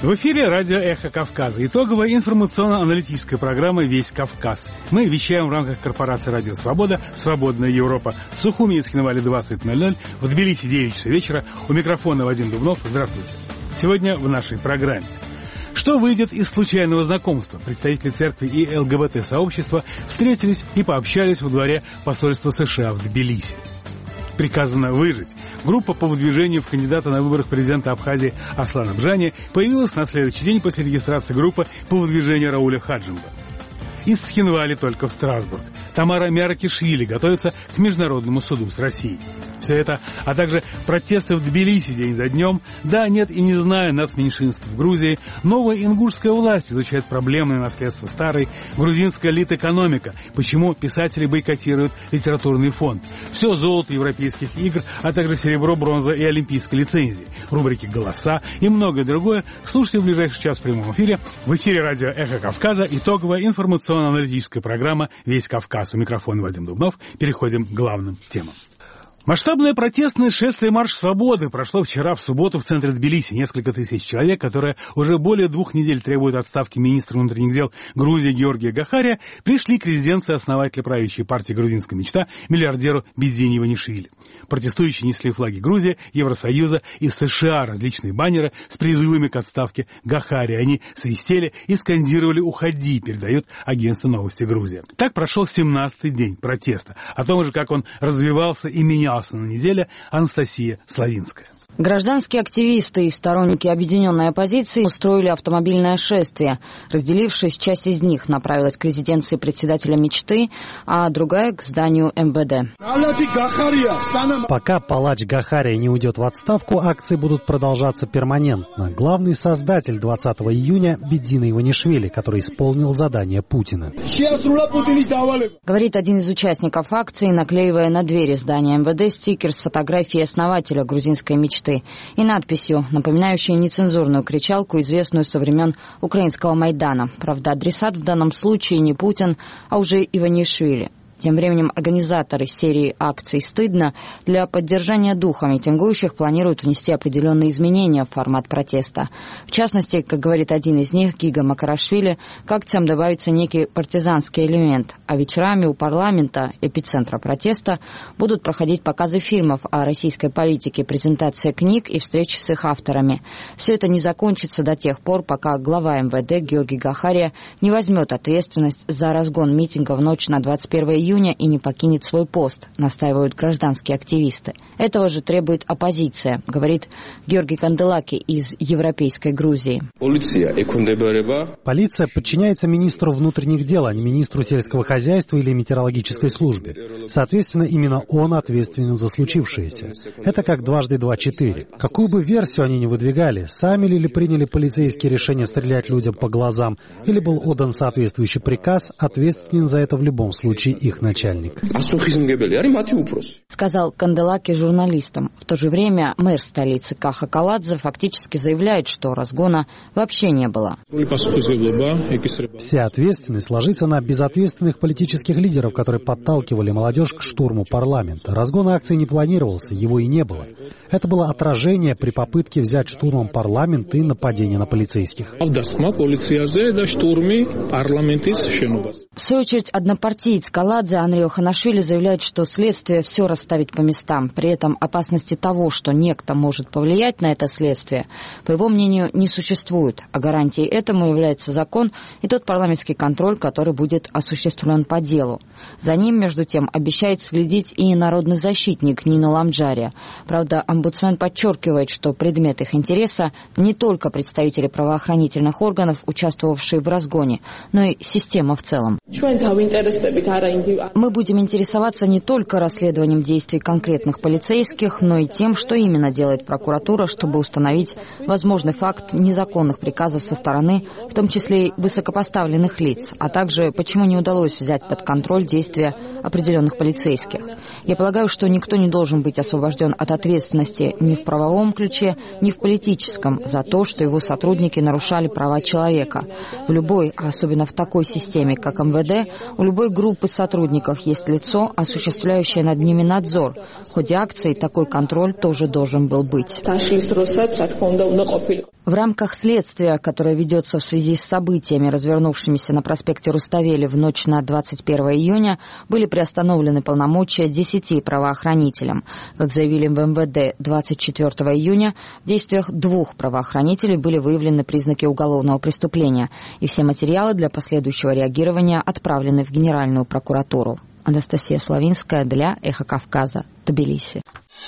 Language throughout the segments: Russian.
В эфире радио «Эхо Кавказа». Итоговая информационно-аналитическая программа «Весь Кавказ». Мы вещаем в рамках корпорации «Радио Свобода», «Свободная Европа». В Сухуми и Цхинвале 20:00, в Тбилиси 9 часов вечера. У микрофона Вадим Дубнов. Здравствуйте. Сегодня в нашей программе. Что выйдет из случайного знакомства? Представители церкви и ЛГБТ-сообщества встретились и пообщались во дворе посольства США в Тбилиси. Приказано выжить. Группа по выдвижению в кандидата на выборах президента Абхазии Аслана Бжани появилась на следующий день после регистрации группы по выдвижению Рауля Хаджимба. Из Цхинвали только в Страсбург. Тамара Миаракишвили готовится к международному суду с Россией. Все это, а также протесты в Тбилиси день за днем. Да, нет и не знаю нас меньшинств в Грузии. Новая ингушская власть изучает проблемное наследство старой. Грузинская литэкономика. Почему писатели бойкотируют литературный фонд. Все золото европейских игр, а также серебро, бронза и олимпийской лицензии. Рубрики «Голоса» и многое другое. Слушайте в ближайший час в прямом эфире. В эфире радио «Эхо Кавказа». Итоговая информационно-аналитическая программа «Весь Кавказ». У микрофона Вадим Дубнов. Переходим к главным темам. Масштабное протестное шествие «Марш свободы» прошло вчера в субботу в центре Тбилиси. Несколько тысяч человек, которые уже более 2 недель требуют отставки министра внутренних дел Грузии Георгия Гахария, пришли к резиденции основателя правящей партии «Грузинская мечта» миллиардеру Бидзини Иванишвили. Протестующие несли флаги Грузии, Евросоюза и США, различные баннеры с призывами к отставке Гахария. Они свистели и скандировали «Уходи», передает агентство «Новости Грузия». Так прошел 17-й день протеста. О том же, как он развивался и менялся на неделе, Анастасия Славинская. Гражданские активисты и сторонники объединенной оппозиции устроили автомобильное шествие. Разделившись, часть из них направилась к резиденции председателя «Мечты», а другая — к зданию МВД. Пока палач Гахария не уйдет в отставку, акции будут продолжаться перманентно. Главный создатель 20 июня — Бидзина Иванишвили, который исполнил задание Путина. Говорит один из участников акции, наклеивая на двери здания МВД стикер с фотографией основателя грузинской «Мечты» и надписью, напоминающей нецензурную кричалку, известную со времен украинского Майдана. Правда, адресат в данном случае не Путин, а уже Иванишвили. Тем временем организаторы серии акций «Стыдно» для поддержания духа митингующих планируют внести определенные изменения в формат протеста. В частности, как говорит один из них, Гига Макарашвили, к акциям добавится некий партизанский элемент, а вечерами у парламента, эпицентра протеста, будут проходить показы фильмов о российской политике, презентация книг и встречи с их авторами. Все это не закончится до тех пор, пока глава МВД Георгий Гахария не возьмет ответственность за разгон митинга в ночь на 21 июня и не покинет свой пост, настаивают гражданские активисты. Этого же требует оппозиция, говорит Георгий Канделаки из Европейской Грузии. Полиция подчиняется министру внутренних дел, а не министру сельского хозяйства или метеорологической службе. Соответственно, именно он ответственен за случившееся. Это как 2 × 2 = 4. Какую бы версию они ни выдвигали, сами ли приняли полицейские решение стрелять людям по глазам, или был отдан соответствующий приказ, ответственен за это в любом случае их начальник. Сказал Канделаки журналистам. В то же время мэр столицы Каха Каладзе фактически заявляет, что разгона вообще не было. Вся ответственность ложится на безответственных политических лидеров, которые подталкивали молодежь к штурму парламента. Разгон акции не планировался, его и не было. Это было отражение при попытке взять штурмом парламент и нападение на полицейских. В свою очередь, однопартиец Каладзе Анрио Ханашвили заявляет, что следствие все расставит по местам. При этом опасности того, что некто может повлиять на это следствие, по его мнению, не существует. А гарантией этому является закон и тот парламентский контроль, который будет осуществлен по делу. За ним, между тем, обещает следить и народный защитник Нино Ламджария. Правда, омбудсмен подчеркивает, что предмет их интереса не только представители правоохранительных органов, участвовавшие в разгоне, но и система в целом. Мы будем интересоваться не только расследованием действий конкретных полицейских, но и тем, что именно делает прокуратура, чтобы установить возможный факт незаконных приказов со стороны, в том числе и высокопоставленных лиц, а также почему не удалось взять под контроль действия определенных полицейских. Я полагаю, что никто не должен быть освобожден от ответственности ни в правовом ключе, ни в политическом за то, что его сотрудники нарушали права человека. В любой, а особенно в такой системе, как МВД, у любой группы сотрудников есть лицо, осуществляющее над ними надзор, надзор. В ходе акции такой контроль тоже должен был быть. В рамках следствия, которое ведется в связи с событиями, развернувшимися на проспекте Руставели в ночь на 21 июня, были приостановлены полномочия 10 правоохранителям. Как заявили в МВД 24 июня, в действиях 2 правоохранителей были выявлены признаки уголовного преступления, и все материалы для последующего реагирования отправлены в Генеральную прокуратуру. Анастасия Славинская для «Эхо Кавказа», Тбилиси.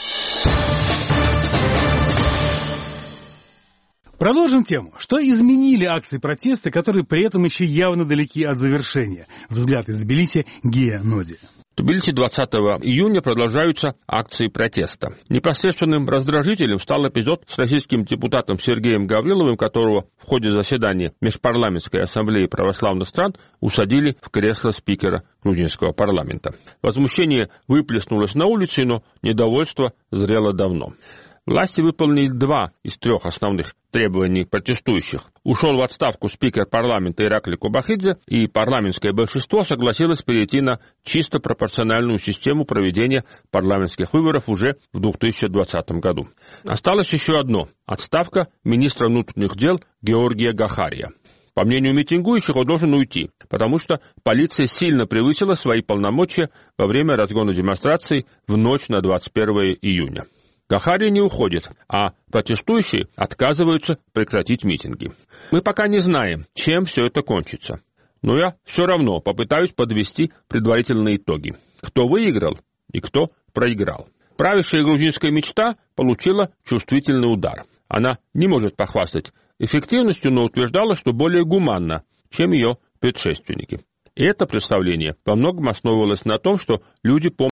Продолжим тему. Что изменили акции протеста, которые при этом еще явно далеки от завершения? Взгляд из Тбилиси, Гия Ноди. В Тбилиси 20 июня продолжаются акции протеста. Непосредственным раздражителем стал эпизод с российским депутатом Сергеем Гавриловым, которого в ходе заседания Межпарламентской ассамблеи православных стран усадили в кресло спикера грузинского парламента. Возмущение выплеснулось на улице, но недовольство зрело давно. Власти выполнили 2 из 3 основных требований протестующих. Ушел в отставку спикер парламента Ираклий Кобахидзе, и парламентское большинство согласилось перейти на чисто пропорциональную систему проведения парламентских выборов уже в 2020 году. Осталось еще одно – отставка министра внутренних дел Георгия Гахария. По мнению митингующих, он должен уйти, потому что полиция сильно превысила свои полномочия во время разгона демонстраций в ночь на 21 июня. Гахария не уходит, а протестующие отказываются прекратить митинги. Мы пока не знаем, чем все это кончится. Но я все равно попытаюсь подвести предварительные итоги. Кто выиграл и кто проиграл. Правящая грузинская мечта получила чувствительный удар. Она не может похвастать эффективностью, но утверждала, что более гуманна, чем ее предшественники. И это представление во многом основывалось на том, что люди помнят